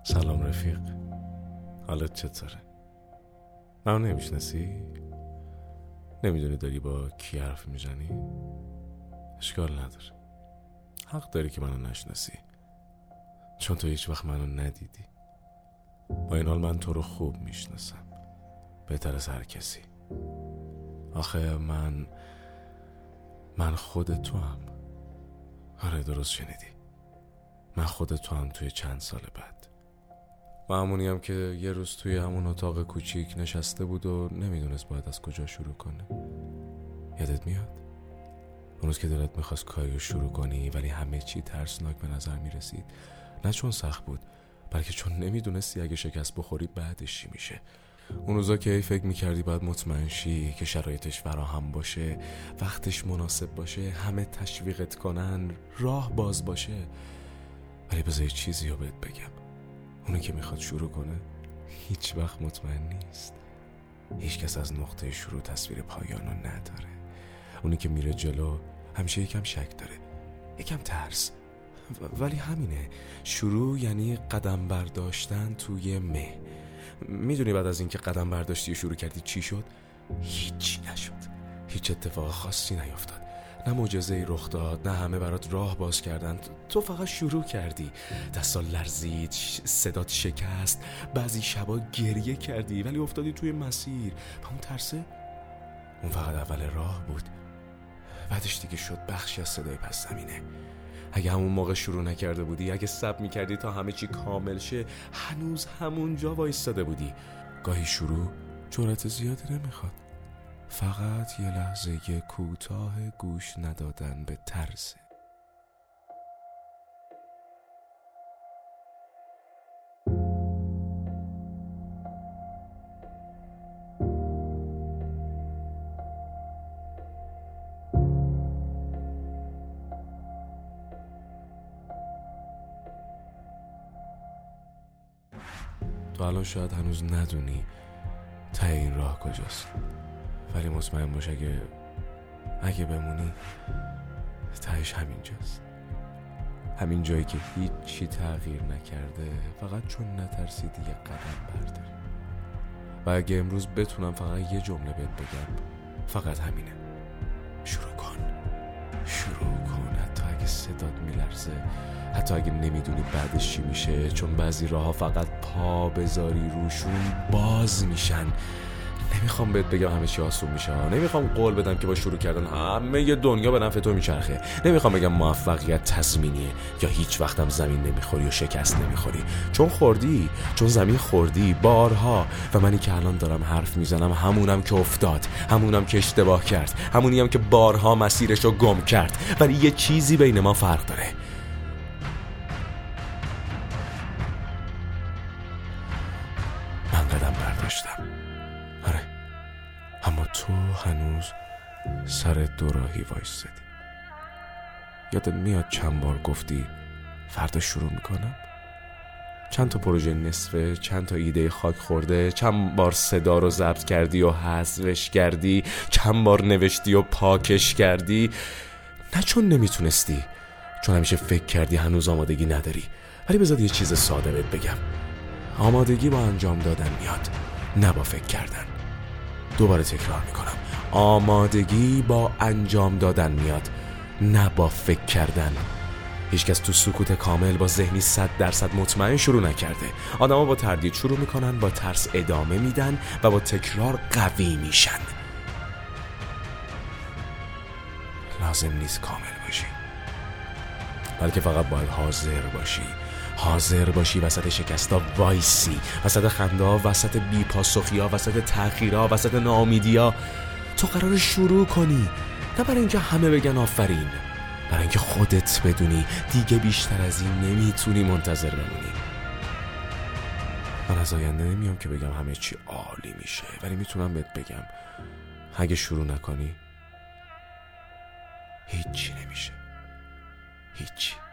سلام رفیق، حالت چطوره؟ منو نمیشناسی؟ نمیدونی داری با کی حرف میزنی؟ اشکال نداره، حق داری که منو نشناسی، چون تو هیچ وقت منو ندیدی. با این حال من تو رو خوب میشناسم، بهتر از هر کسی. آخه من خود تو هم. آره درست شنیدی، من خود تو هم توی چند سال بعد. و همونی هم که یه روز توی همون اتاق کوچیک نشسته بود و نمیدونست باید از کجا شروع کنه. یادت میاد؟ اون روز که دلت میخواست کاری رو شروع کنی ولی همه چی ترسناک به نظر میرسید. نه چون سخت بود، بلکه چون نمیدونستی اگه شکست بخوری بعدش چی میشه. اون روزا که فکر میکردی باید مطمئن شی که شرایطش فراهم باشه، وقتش مناسب باشه، همه تشویقت کنن، راه باز باشه. ولی بذار یه چیزی رو بهت بگم، اونی که میخواد شروع کنه هیچ وقت مطمئن نیست. هیچ کس از نقطه شروع تصویر پایانو نداره. اونی که میره جلو همیشه یکم شک داره، یکم ترس. ولی همینه، شروع یعنی قدم برداشتن توی مه. میدونی بعد از اینکه قدم برداشتی و شروع کردی چی شد؟ هیچی نشد، هیچ اتفاق خاصی نیفتاد، نه معجزه‌ای رخ داد، نه همه برات راه باز کردن. تو فقط شروع کردی، دستا لرزید، صدات شکست، بعضی شبا گریه کردی ولی افتادی توی مسیر. و اون ترسه، اون فقط اول راه بود. بعدش دیگه شد بخشی از صدای پس زمینه. اگه همون موقع شروع نکرده بودی، اگه صبر میکردی تا همه چی کامل شه، هنوز همونجا وایستاده بودی. گاهی شروع جرأت زیادی نمیخواد، فقط یه لحظه کوتاه گوش ندادن به ترس. تو الان شاید هنوز ندونی ته این راه کجاست، ولی مطمئن باش اگه بمونی تهش همینجاست. همین جایی که هیچی تغییر نکرده، فقط چون نترسیدی یه قدم برداری. و اگه امروز بتونم فقط یه جمله بهت بگم، فقط همینه: شروع کن. حتی اگه صدات میلرزه، حتی اگه نمیدونی بعدش چی میشه، چون بعضی راه‌ها فقط پا بذاری روشون باز میشن. نمیخوام بهت بگم همه چی آسون میشه، نمیخوام قول بدم که با شروع کردن همه ی دنیا به نفع تو میچرخه، نمیخوام بگم موفقیت تضمینیه یا هیچ وقتم زمین نمیخوری و شکست نمیخوری، چون خوردی، چون زمین خوردی بارها. و منی که الان دارم حرف میزنم همونم که افتاد، همونم که اشتباه کرد، همونیم که بارها مسیرشو گم کرد. ولی یه چیزی بین ما فرق داره: من قدم برداشتم، آره، اما تو هنوز سر دوراهی وایستدی. یادت میاد چند بار گفتی فردا شروع میکنم؟ چند تا پروژه نصفه، چند تا ایده خاک خورده، چند بار صدا رو ضبط کردی و حذفش کردی، چند بار نوشتی و پاکش کردی. نه چون نمیتونستی، چون همیشه فکر کردی هنوز آمادگی نداری. ولی بذار یه چیز ساده بهت بگم: آمادگی با انجام دادن میاد، نه با فکر کردن. دوباره تکرار میکنم: آمادگی با انجام دادن میاد، نه با فکر کردن. هیچکس تو سکوت کامل با ذهنی 100% مطمئن شروع نکرده. آدما با تردید شروع میکنن، با ترس ادامه میدن و با تکرار قوی میشن. لازم نیست کامل باشی، بلکه فقط باید حاضر باشی وسط شکستا وایسی، وسط خندا، وسط بی‌پاسخی‌ها، وسط تأخیرها، وسط ناامیدی‌ها. تو قرار شروع کنی، نه برای اینکه همه بگن آفرین، برای اینکه خودت بدونی دیگه بیشتر از این نمیتونی منتظر بمونی. من از آینده نمیام که بگم همه چی عالی میشه، ولی میتونم بهت بگم اگه شروع نکنی هیچی نمیشه، هیچی.